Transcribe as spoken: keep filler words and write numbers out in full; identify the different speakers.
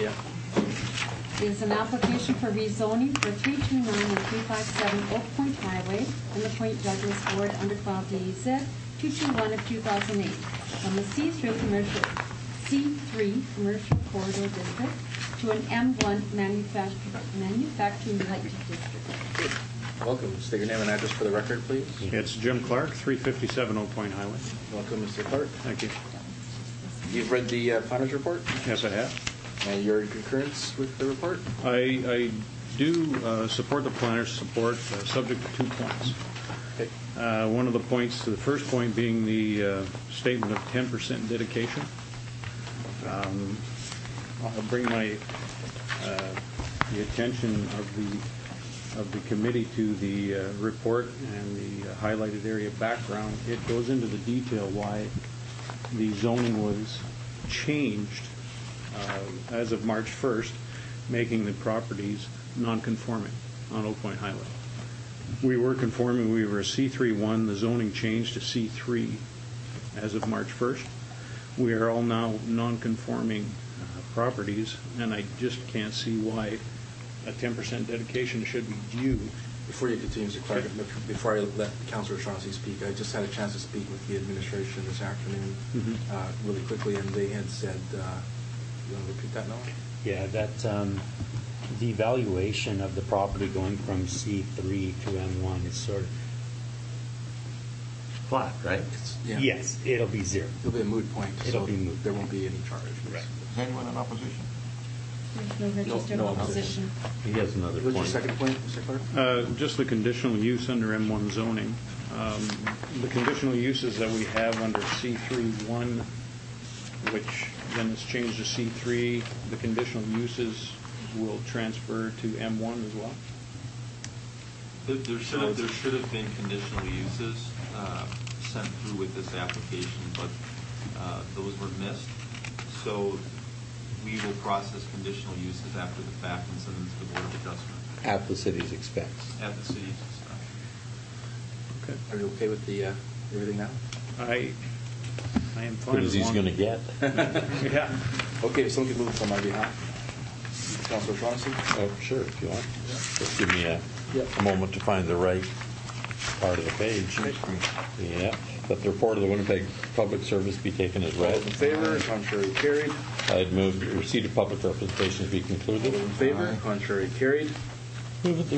Speaker 1: Yeah.
Speaker 2: Is an application for rezoning for three two nine and three five seven Oak Point Highway in the Point Douglas Ward under twelve D E Z two two one of two thousand eight from the C three commercial C three commercial corridor district to an M one manufacturing manufacturing light district.
Speaker 1: Welcome. State your name and address for the record, please.
Speaker 3: It's Jim Clark, three fifty-seven Oak Point Highway.
Speaker 1: Welcome, Mister Clark.
Speaker 3: Thank you.
Speaker 1: You've read the uh, planner's report?
Speaker 3: Yes, I have.
Speaker 1: And your concurrence with the report?
Speaker 3: I, I do uh, support the planner's support, uh, subject to two points.
Speaker 1: Okay.
Speaker 3: Uh, one of the points, the first point being the uh, statement of ten percent dedication. Um, I'll bring my uh, the attention of the of the committee to the uh, report and the uh, highlighted area background. It goes into the detail why the zoning was changed uh, as of March first, making the properties non-conforming on Oak Point Highway. We were conforming. We were a C three one. The zoning changed to C three as of March first. We are all now non-conforming uh, properties, and I just can't see why a ten percent dedication should be due.
Speaker 1: Before you continue, Mister Clark, before I let Councilor Shaughnessy speak, I just had a chance to speak with the administration this afternoon, mm-hmm. uh, really quickly, and they had said, uh, you want to repeat that now?
Speaker 4: Yeah, that um, the valuation of the property going from C three to M one is sort of flat, right?
Speaker 1: Yeah.
Speaker 4: Yes, it'll be zero.
Speaker 1: It'll be a moot point.
Speaker 4: It'll
Speaker 1: so
Speaker 4: be moot.
Speaker 1: There won't be any charge.
Speaker 4: Right.
Speaker 5: Is anyone in opposition?
Speaker 2: There's no registered
Speaker 1: no
Speaker 2: opposition.
Speaker 4: He has another
Speaker 1: What's
Speaker 4: point.
Speaker 1: your second point, Mister Clark?
Speaker 3: Uh, just the conditional use under M one zoning. Um, the conditional uses that we have under C three one, which then is changed to C three, the conditional uses will transfer to M one as well?
Speaker 6: There, there should have there should have been conditional uses uh, sent through with this application, but uh, those were missed. So we will process conditional uses after the fact and send them to the Board of Adjustment.
Speaker 7: At the city's expense.
Speaker 6: At the city's expense.
Speaker 3: Okay.
Speaker 1: Are you okay with the uh, everything now?
Speaker 3: I I am fine.
Speaker 7: Good as he's going to get.
Speaker 3: Yeah.
Speaker 1: Okay, if someone could move it on my behalf. Councilor Shaughnessy?
Speaker 7: Oh, sure, if you want. Just give me a,
Speaker 1: Yep.
Speaker 7: a moment to find the right part of the page. Yeah. That the report of the Winnipeg Public Service be taken as
Speaker 1: All
Speaker 7: read.
Speaker 1: those in favor? Contrary carried.
Speaker 7: I'd move the receipt of public representations be concluded.
Speaker 1: All those in favor? Contrary carried.
Speaker 7: Move that the